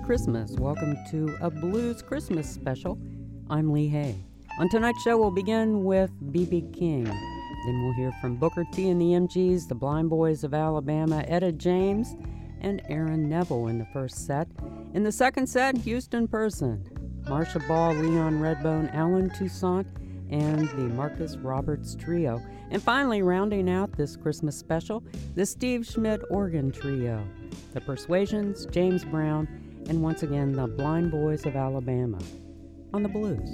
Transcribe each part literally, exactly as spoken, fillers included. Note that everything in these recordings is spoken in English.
Christmas. Welcome to a Blues Christmas special. I'm Lee Hay. On tonight's show, we'll begin with B B King. Then we'll hear from Booker T and the M Gs, the Blind Boys of Alabama, Etta James, and Aaron Neville in the first set. In the second set, Houston Person, Marcia Ball, Leon Redbone, Alan Toussaint, and the Marcus Roberts Trio. And finally, rounding out this Christmas special, the Steve Schmidt Organ Trio, the Persuasions, James Brown, and once again, the Blind Boys of Alabama on the blues.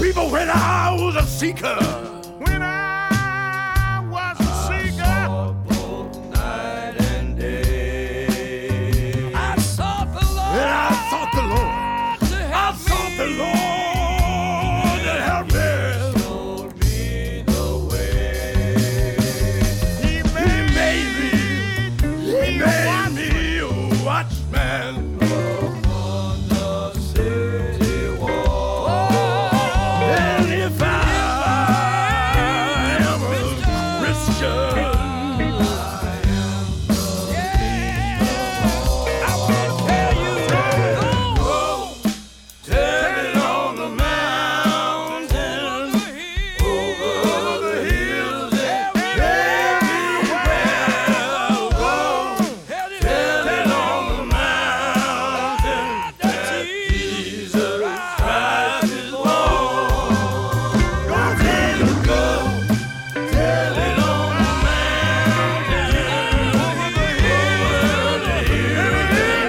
people, when I was a seeker, when I was a seeker, both night and day, I sought the Lord. and I sought the Lord. To I help sought the me. Lord to help me. Showed me the way. He He made, made me, he me a made me a watchman upon the city wall. and if I am a Christian, I want to tell you, go tell it on the mountain, over the hills, and everywhere. Go tell it on the mountain that Jesus Christ is Lord. Go tell it, go tell it on the mountain, over the hills, and everywhere.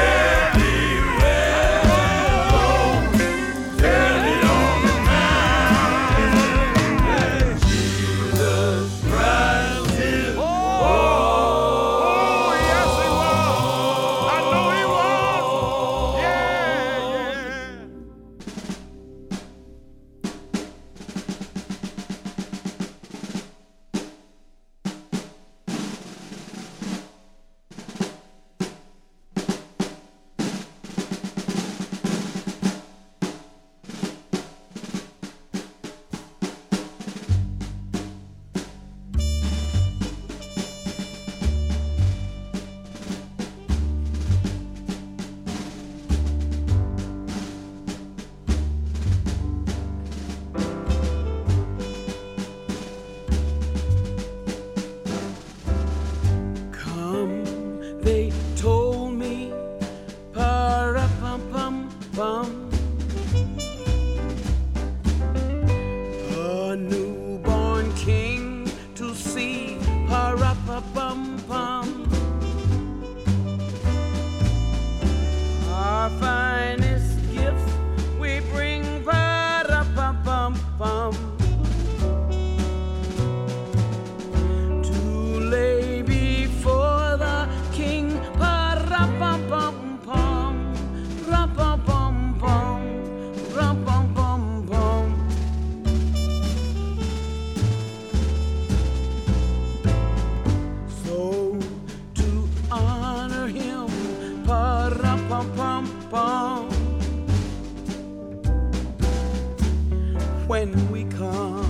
Go tell it on the mountain that Jesus Christ is Lord. oh, yes, he was. I know he was. Yeah, yeah. Come, they told me, para-pum-pum-pum. A newborn king to see, para-pum-pum-pum. Our finest gifts we bring, para-pum-pum-pum. To lay before the king, pa-ra-pum-pum-pum, ra-pum-pum-pum, ra-pum-pum-pum. So to honor him, pa-ra-pum-pum-pum, when we come.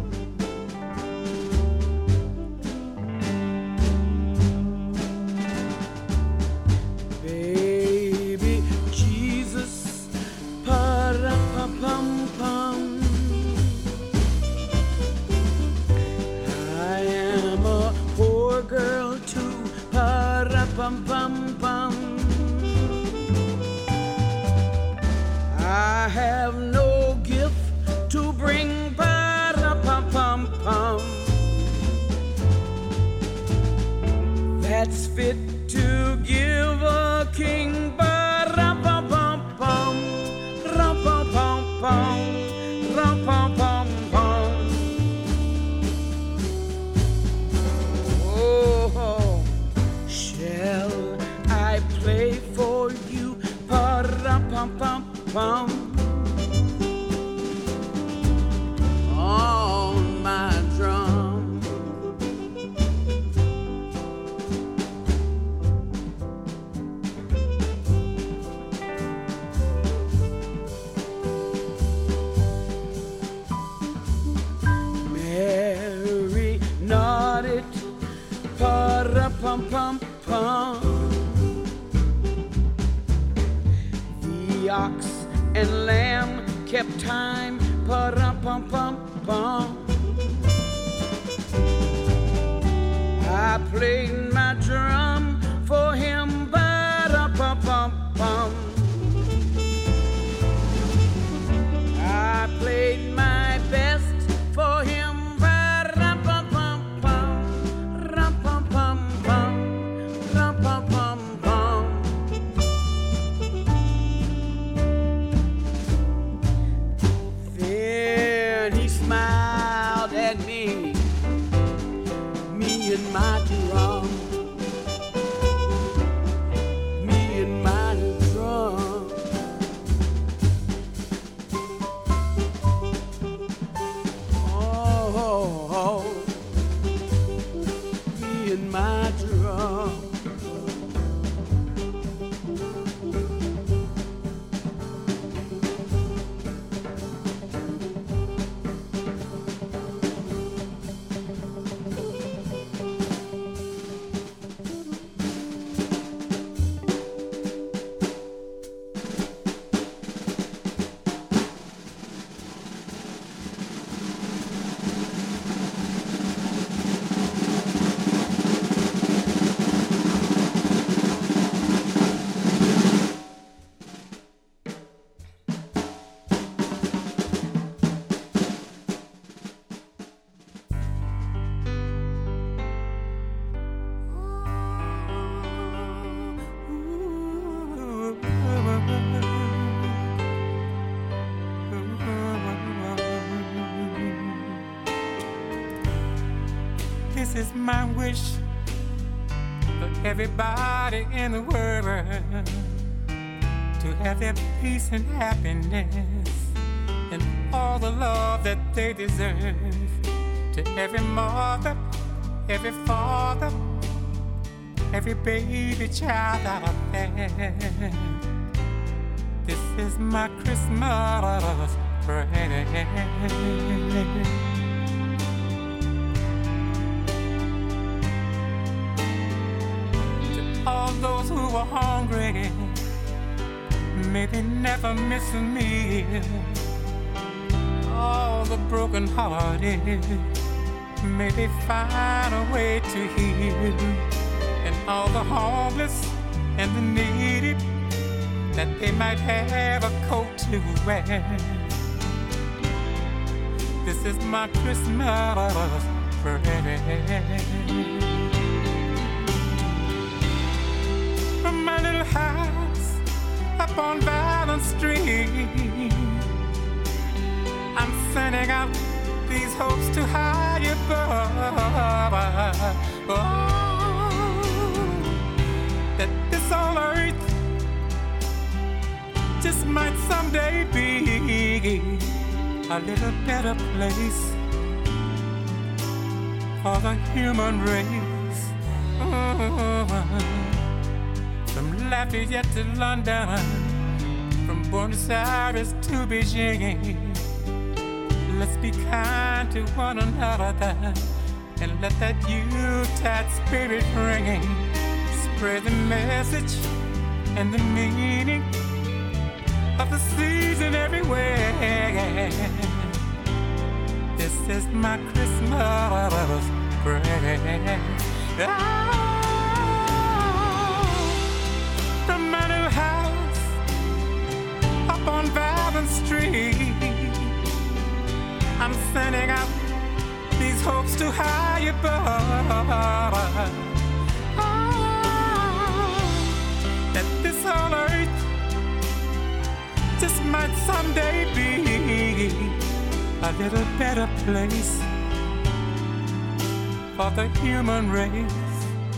Baby Jesus, para-pum-pum-pum. I am a poor girl too, para-pum-pum-pum. I have no gift to bring, para-pum-pum-pum, that's fit to give a king, ba-ra-pum-pum-pum, ra-pum-pum-pum, ra-pum-pum-pum. Oh, shall I play for you, ba-ra-pum-pum-pum, on my drum? Mary nodded, pa-ra-pum-pum-pum. The ox and lamb kept time, pa-ra-pum-pum-pum. I played my drum for him, ba-ra-pum-pum-pum. I played my best for him, ba-ra-pum-pum-pum, ra-pum-pum-pum, ra-pum-pum-pum. Then This is my wish for everybody in the world to have their peace and happiness and all the love that they deserve. To every mother, every father, every baby child out there, this is my Christmas prayer. To all those who are hungry, may they never miss a meal. All the broken-hearted, may they find a way to heal. And all the homeless and the needy, that they might have a coat to wear. This is my Christmas prayer. From my little house up on Valence Street, I'm sending out these hopes to high above. Oh, that this old earth just might someday be a little better place for the human race. Oh, from Lafayette to London, from Buenos Aires to Beijing, let's be kind to one another and let that Yuletide spirit ring. Spread the message and the meaning of the season everywhere. This is my Christmas prayer. Oh, from my little house up on Valence Street, I'm sending out these hopes to high above. Oh, that this whole earth just might someday be a little better place for the human race.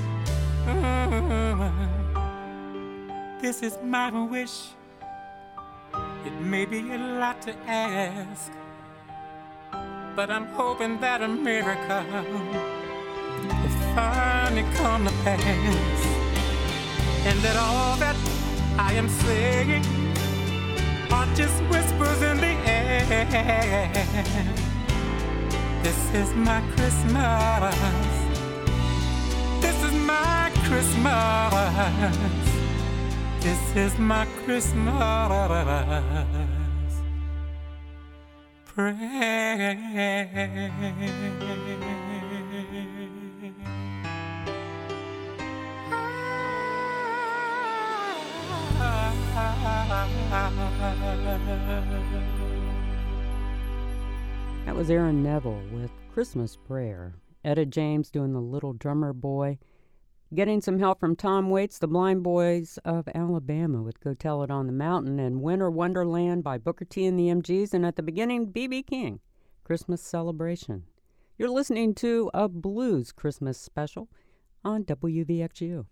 Oh, this is my wish. It may be a lot to ask, but I'm hoping that America will finally come to pass, and that all that I am saying are just whispers in the air. This is my Christmas. This is my Christmas. This is my Christmas prayer. That was Aaron Neville with Christmas Prayer. Etta James doing The Little Drummer Boy. Getting some help from Tom Waits, the Blind Boys of Alabama with Go Tell It on the Mountain, and Winter Wonderland by Booker T and the M Gs, and at the beginning, B B King, Christmas Celebration. You're listening to a Blues Christmas special on W V X U.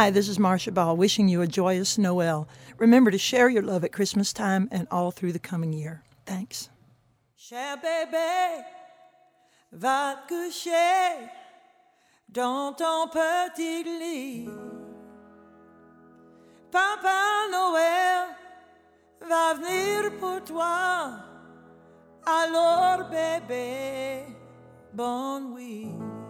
Hi, this is Marcia Ball wishing you a joyous Noel. Remember to share your love at Christmas time and all through the coming year. Thanks. Cher bébé, va te coucher dans ton petit lit. Papa Noël va venir pour toi. Alors bébé, bonne nuit.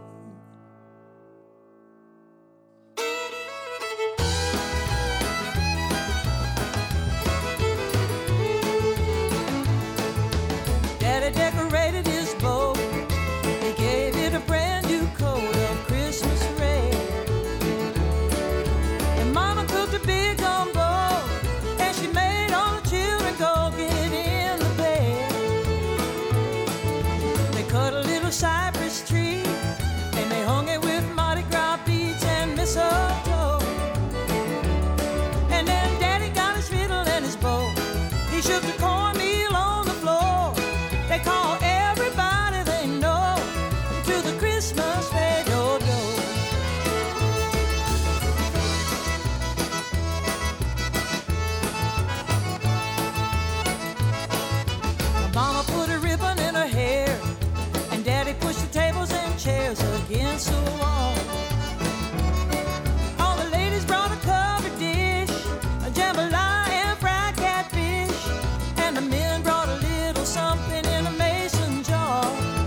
Daddy decorated his boat. He gave it a brand new coat of Christmas red. And Mama cooked a big gumbo, and she made all the children go get in the bed. They cut a little cypress tree, and they hung it with Mardi Gras beads and mistletoe. And then Daddy got his fiddle and his bow. He shook the cornmeal on the floor. They call everybody they know to the Christmas fado-do. Mama put a ribbon in her hair, and Daddy pushed the tables and chairs against the wall. All the ladies brought a covered dish, a jambalaya and fried catfish, and the men brought a little something in a mason jar.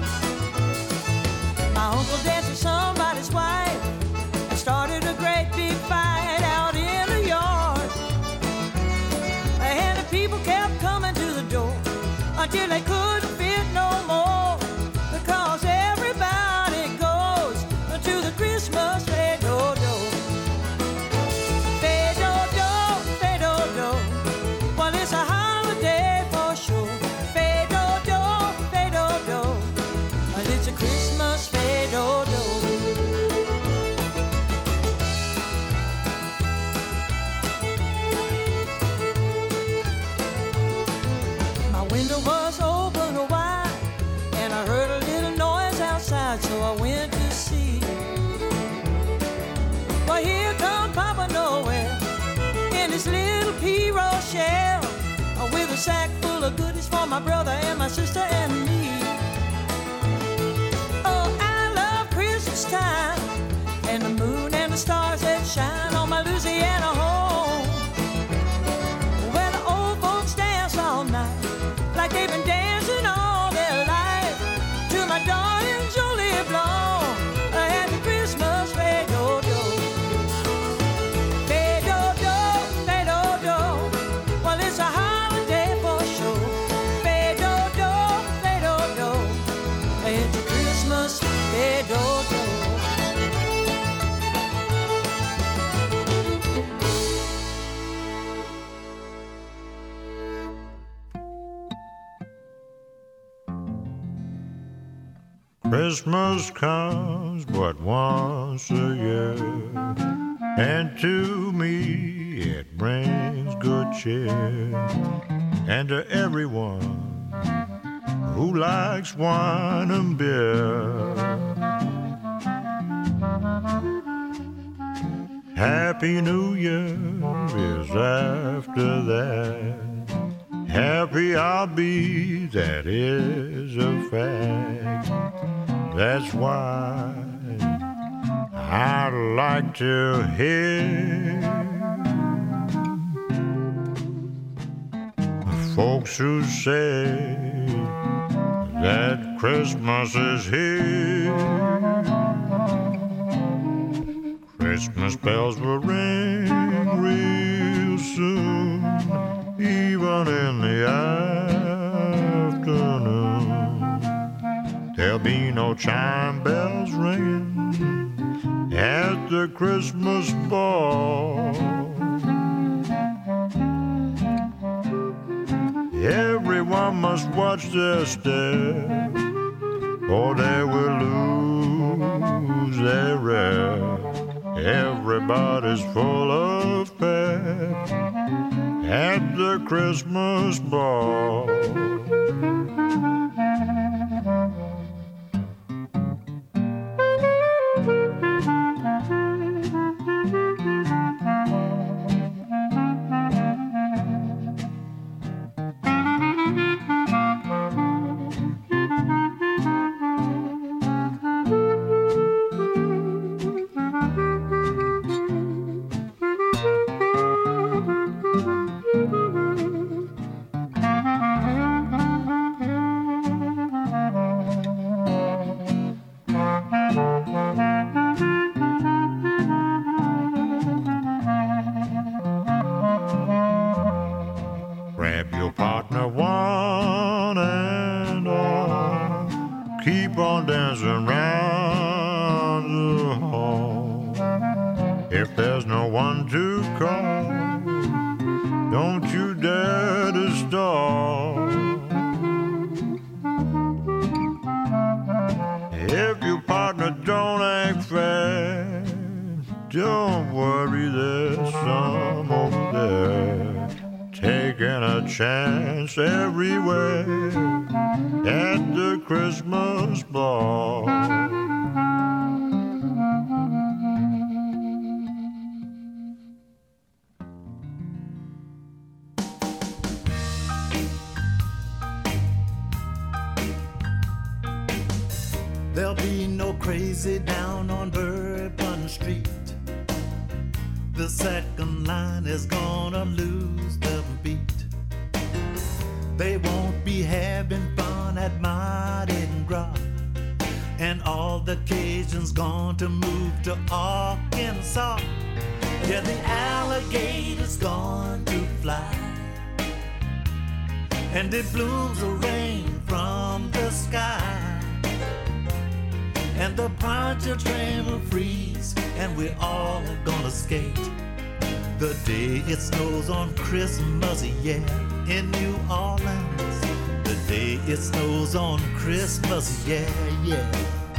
My uncle danced with somebody's wife and started a great big fight out in the yard. And the people kept coming to the door until they couldn't fit no more, because everybody goes to the Christmas fado-do. Fado-do, fado-do, well, it's a holiday for sure. Fado-do, fado-do, well, it's a Christmas fado-do. My window was open wide, and I heard a little noise outside, so I went to see. Well, here comes Papa Noel in his little P. Rochelle, with a sack full of goodies for my brother and my sister and me. Oh, I love Christmas time, and the moon and the stars that shine on my Louisiana home, where the old folks dance all night like they've been dancing all their life, to my darling Jolie Blanc, a happy Christmas fado-do. Fado-do, fado-do, well, it's a holiday for sure. Fado-do, fado-do, it's a Christmas fado-do. Christmas comes but once a year, and to me it brings good cheer. And to everyone who likes wine and beer, Happy New Year is after that. Happy I'll be, that is a fact. That's why I like to hear folks who say that Christmas is here. Christmas bells will ring real soon, even in the afternoon. There'll be no chime bells ringing at the Christmas ball. Everyone must watch their step, or they will lose their rest. Everybody's full of pep at the Christmas ball. Grab your partner one and all. Keep on dancing round the hall. If there's no one to call, don't you dare to stall. If your partner don't act fair, don't worry, there's some over there taking a chance everywhere at the Christmas ball. There'll be no crazy down on Bourbon Street. The second line is gonna lose the beat. They won't be having fun at Mardi Gras, and all the Cajuns gone to move to Arkansas. Yeah, the alligator's gone to fly, and it blooms the rain from the sky. And the Poncho train will freeze, and we're all gonna skate the day it snows on Christmas, yeah, in New Orleans. The day it snows on Christmas, yeah, yeah.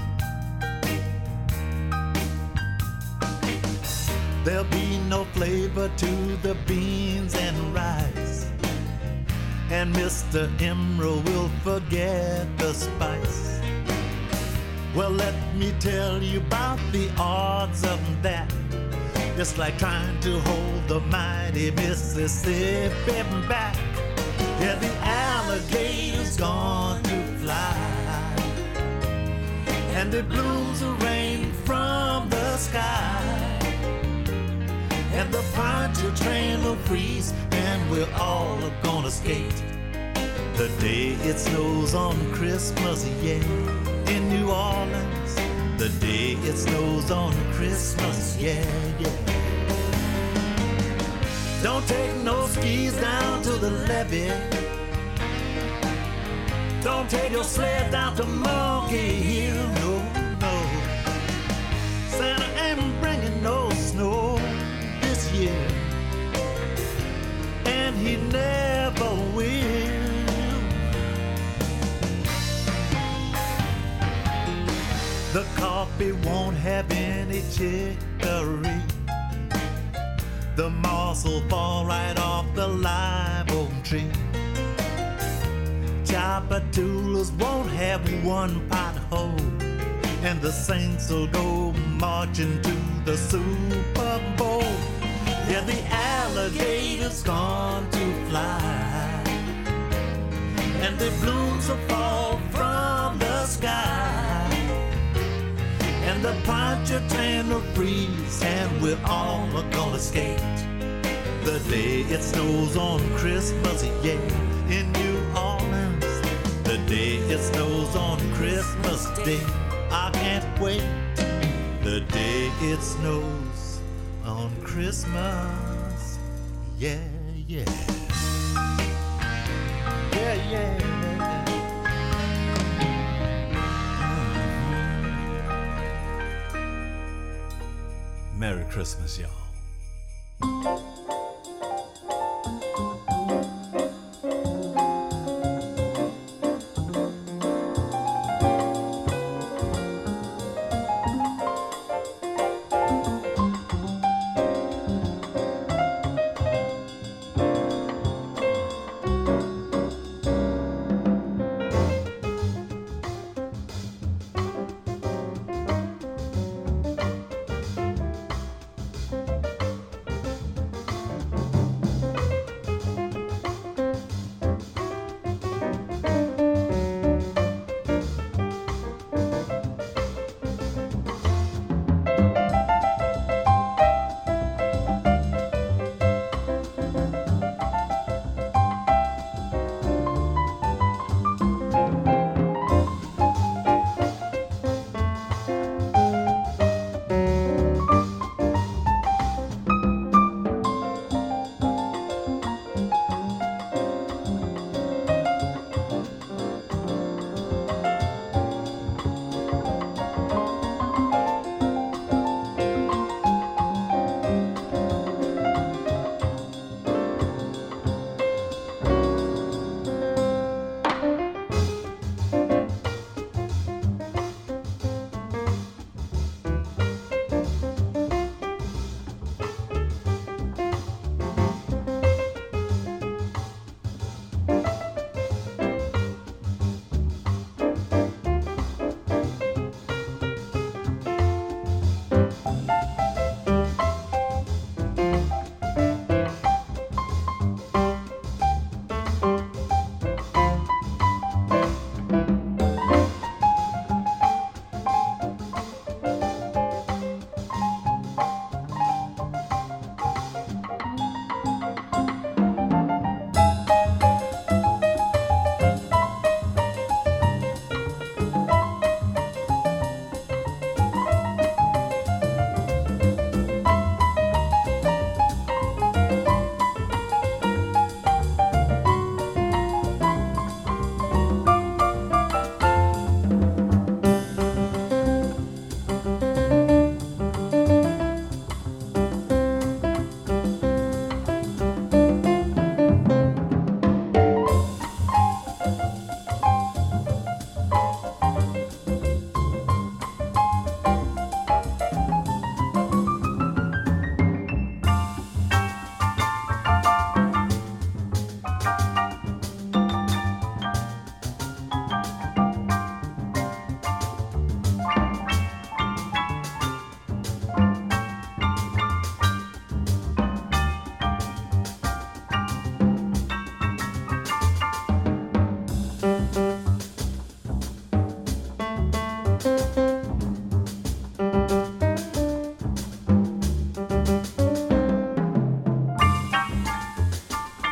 There'll be no flavor to the beans and rice, and Mister Emerald will forget the spice. Well, let me tell you about the odds of that. It's like trying to hold the mighty Mississippi back. Yeah, the alligator's gone to fly, and it blooms the rain from the sky. And the Poncho train will freeze, and we're all gonna skate the day it snows on Christmas, yeah, in New Orleans. The day it snows on Christmas, yeah, yeah. Don't take no skis down to the levee. Don't take your sled down to Monkey Hill, no, no. Santa ain't bringing no snow this year, and he never will. The coffee won't have any chicory. The moss will fall right off the live oak tree. Chapatulas won't have one pothole, and the saints will go marching to the Super Bowl. Yeah, the alligator's gone to fly, and the blooms will fall from the sky. And the Poncho train will freeze, and we're all gonna skate the day it snows on Christmas, yeah, in New Orleans. The day it snows on Christmas Day, I can't wait. The day it snows on Christmas, yeah, yeah. Yeah, yeah. Merry Christmas, y'all.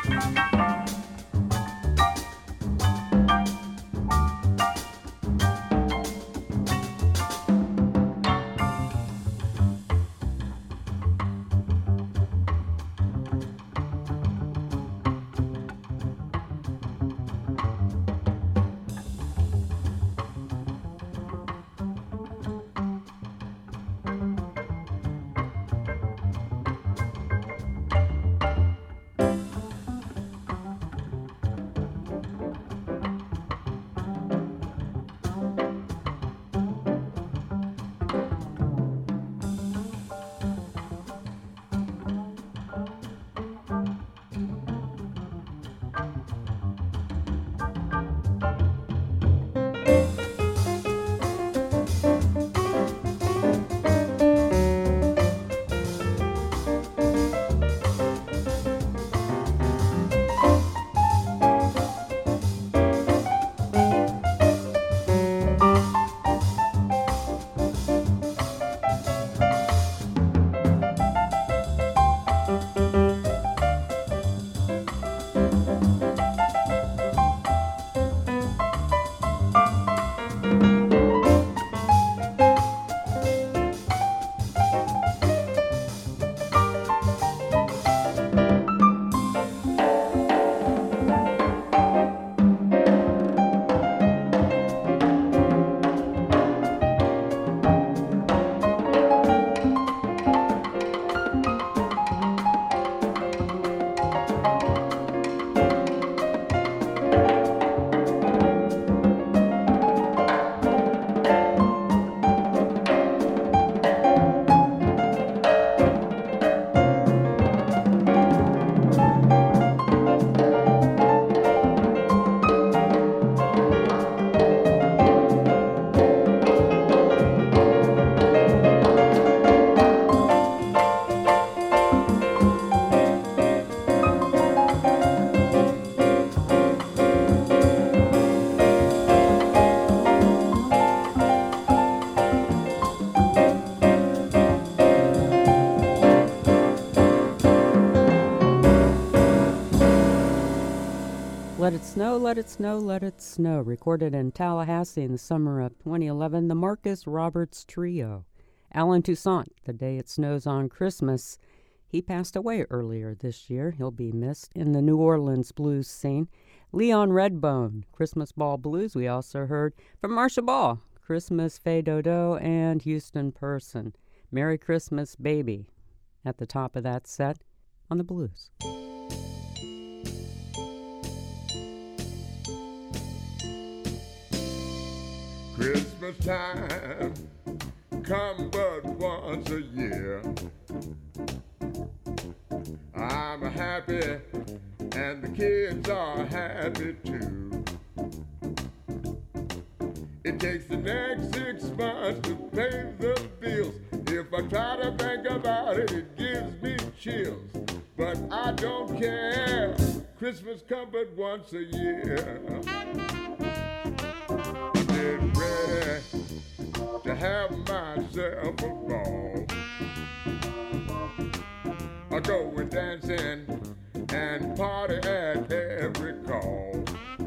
Let It Snow, Let It Snow, Let It Snow, recorded in Tallahassee in the summer of twenty eleven, the Marcus Roberts Trio. Alan Toussaint, The Day It Snows on Christmas. He passed away earlier this year. He'll be missed in the New Orleans blues scene. Leon Redbone, Christmas Ball Blues. We also heard from Marcia Ball, Christmas Fay Dodo, and Houston Person, Merry Christmas Baby, at the top of that set on the blues. Christmas time come but once a year. I'm happy and the kids are happy too. It takes the next six months to pay the bills. If I try to think about it, it gives me chills. But I don't care. Christmas come but once a year. Get ready to have myself a ball. I go with dancing and party at every call.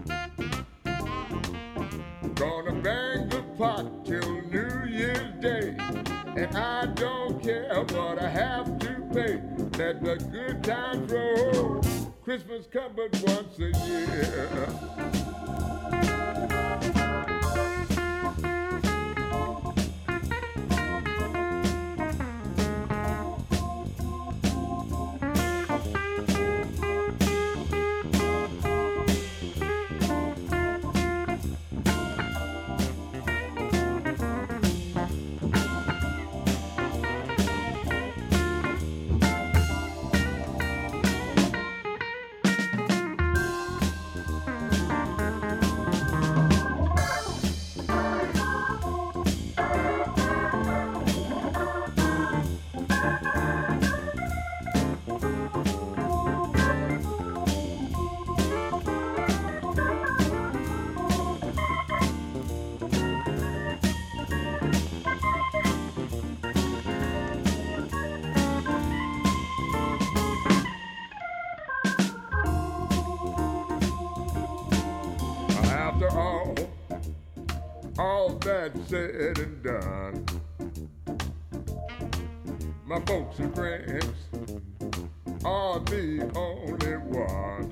Gonna bang the pot till New Year's Day, and I don't care what I have to pay. Let the good times roll. Christmas come but once a year. after all, all that said and done, my folks and friends are the only ones.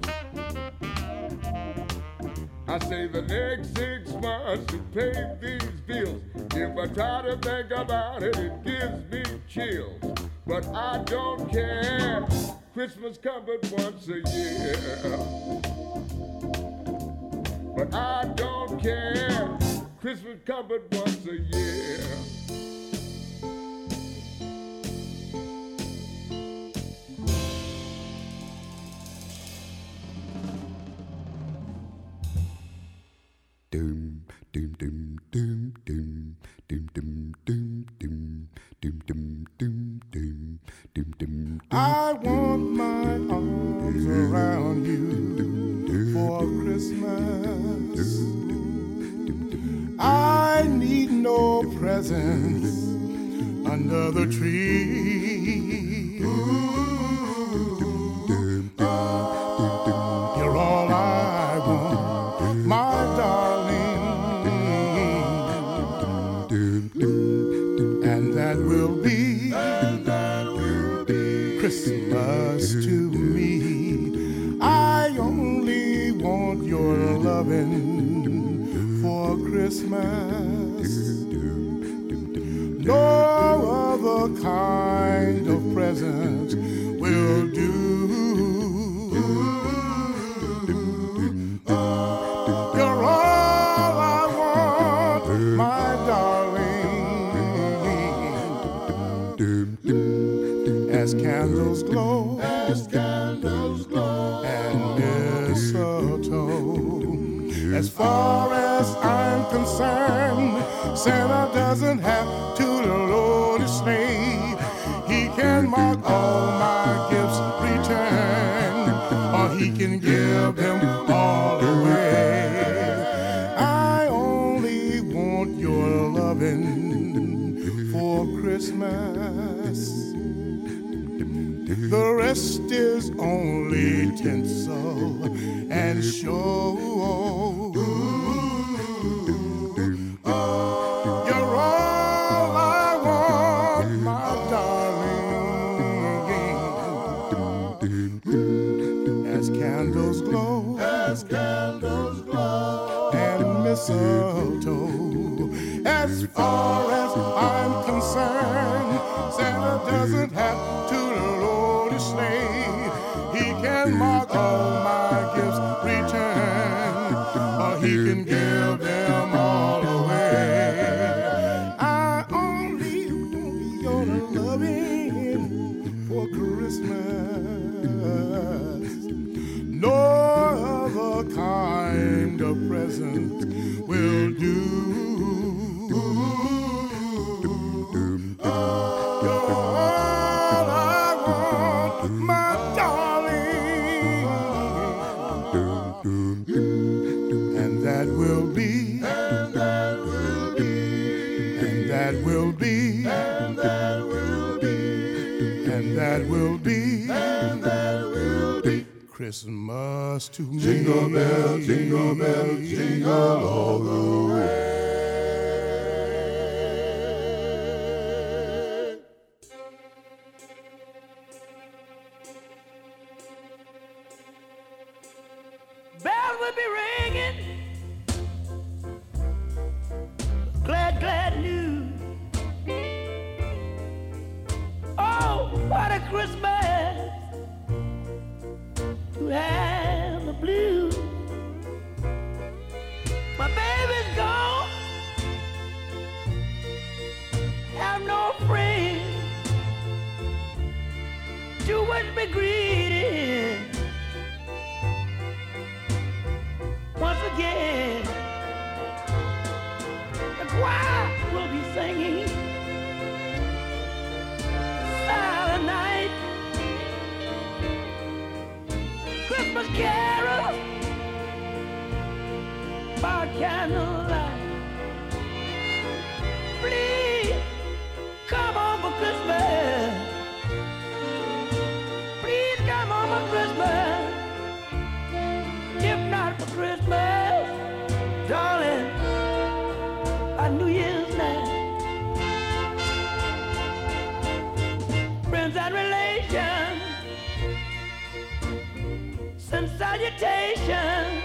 I say the next six months to pay these bills. If I try to think about it, it gives me chills. But I don't care. Christmas comes but once a year. But I don't care. Christmas comes but once a year. Doom, doom, doom, doom, doom, doom, doom, doom, doom, doom, doom, doom, doom, doom, doom. I want my arms around you for Christmas. I need no presents under the tree. You're all I want, my darling, and that will be Christmas to me. I only want your loving for Christmas. No other kind of present will do. You're all I want, my darling. As candles glow, as candles glow, and mistletoe. As far as I'm concerned, Santa doesn't have to load his sleigh. He can mark all my gifts return, or he can give them all away. I only want your loving for Christmas. The rest is only tinsel and show. You're all I want, my darling. As candles glow, as candles glow, and mistletoe. As far as I'm concerned, Santa doesn't have to load his sleigh. He can mark all my gifts return, or he can give them all away. I only want your loving for Christmas. No other kind of present will do. That will be, and that will be Christmas to me. Jingle bell, jingle bell, jingle all the way. Bells will be ringing, glad, glad news. Oh, what a Christmas to have the blues. My baby's gone, have no friends to wish me greeting. Once again, the choir will be singing Silent Night, Christmas carol by candlelight. Please come home for Christmas. Please come home for Christmas. If not for Christmas, Salutations,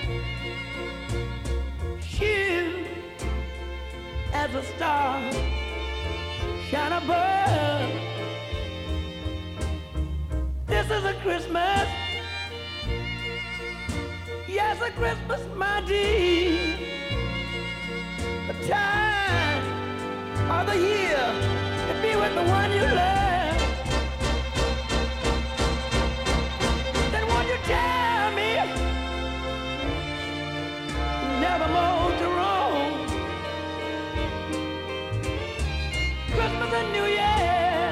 shoot as a star shine above. This is a Christmas, yes, a Christmas, my dear. The time of the year to be with the one you love. Then won't you tell me never more to roam? Christmas and New Year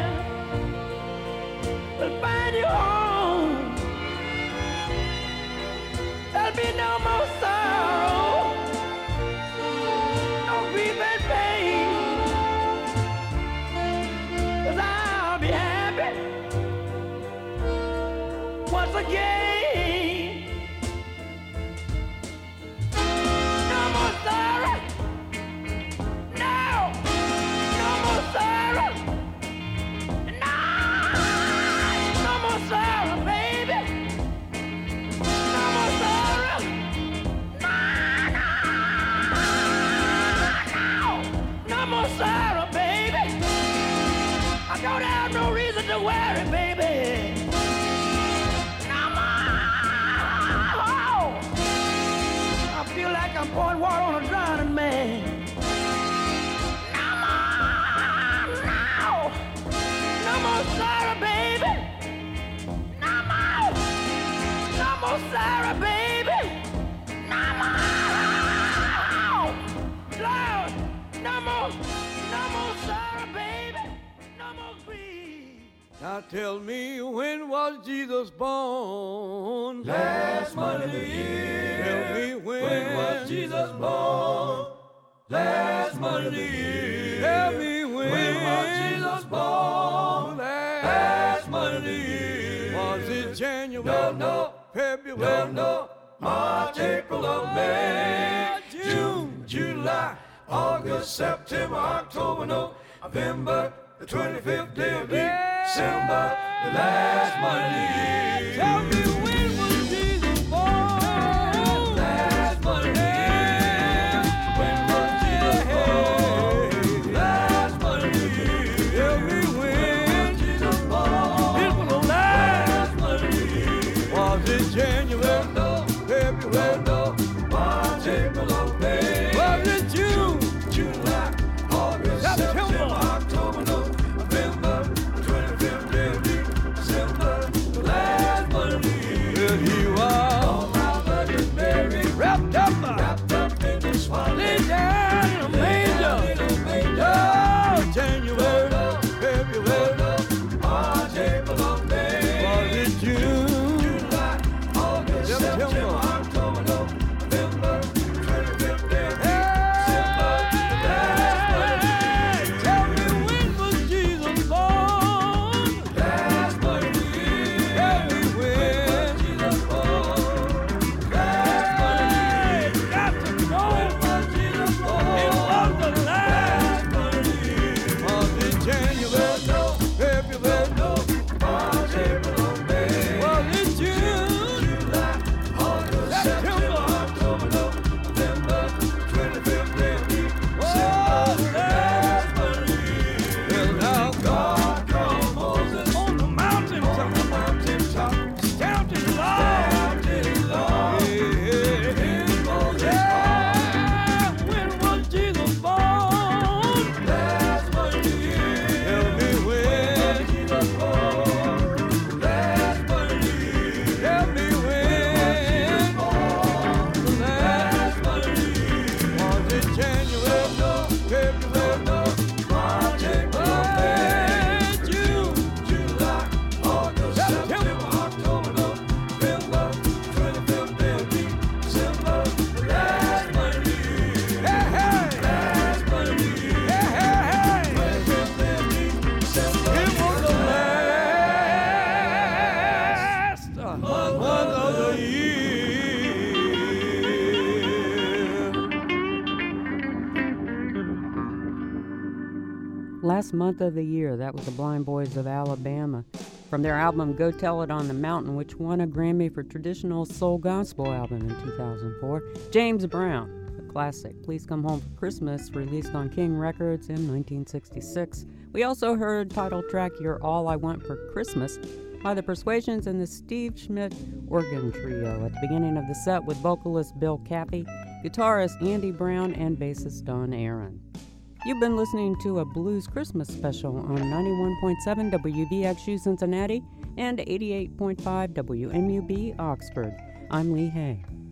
will find you home. There'll be no more sorrow, no grief and pain, 'cause I'll be happy once again. No more sorrow, no, no more sorrow, no, no more sorrow, baby, no more sorrow, no, no, no, no more sorrow, baby. I don't have no reason to worry, baby. No more. I feel like I'm pouring water on a drowning man. No more. No. No more sorrow, baby. No more. No more sorrow, baby. No more. Lord, no more. No more sorrow, baby. No more grief. Now tell me, when was Jesus born? Last month of the year. Tell me when, When was Jesus born? Last month of the year. Tell me when, When was Jesus born? Last month of the year. Was it January? No, no. February? No, no. March, April, or May. June, July, August, September, October, November, the twenty-fifth day of December, the last month of the year. Tell me when was Jesus born? Last month of the year. When was Jesus born? Last month of the year. Tell me when Jesus born. it was the last. Last month of the year. Was it January? No, February? no, March, April, or May. Was it June? July, August, September. September, October, November, the twenty-fifth day of December, the last month of the year. Here he was, All my Virgin Mary, wrapped up, wrapped up in the swaddling laid down in a manger. little manger. Oh, January, February, March, April, or May. was it June? July, August, September. September, October, November, the twenty-fifth day of December, the last month of the year. Tell me when was Jesus born? Last month of the year. Tell me when. Jesus born. Last month of the year. Got to know When was Jesus born? it was the last. Last month of the year. Was it January? No, February? no, March, April, or May. Was it June? July, August, September, October, November, twenty-fifth day of December, the last month of the year. Well, now God called Moses on the mountain on top, the mountaintop, stamped his law. stamped his law. In Moses' heart. Yeah, when was Jesus born? Last month of the year. Tell me when. Jesus born. Last month of the year. Tell me when. The last. Last month of the year. Was it January? February? March, April, May. June? July, August, September. September, October, November, twenty-fifth day of December, the last month of the year. Hey, hey! Last month of the year. Hey, hey, hey! twenty-fifth day of December, It was the last month of the year. Last month of the year, that was the Blind Boys of Alabama. from their album Go Tell It on the Mountain, which won a Grammy for Traditional Soul Gospel Album in two thousand four. James Brown, the classic Please Come Home for Christmas, released on King Records in nineteen sixty-six. We also heard title track You're All I Want for Christmas by the Persuasions and the Steve Schmidt Organ Trio at the beginning of the set, with vocalist Bill Cappy, guitarist Andy Brown, and bassist Don Aaron. You've been listening to a Blues Christmas special on ninety-one point seven W V X U Cincinnati and eighty-eight point five W M U B Oxford. I'm Lee Hay.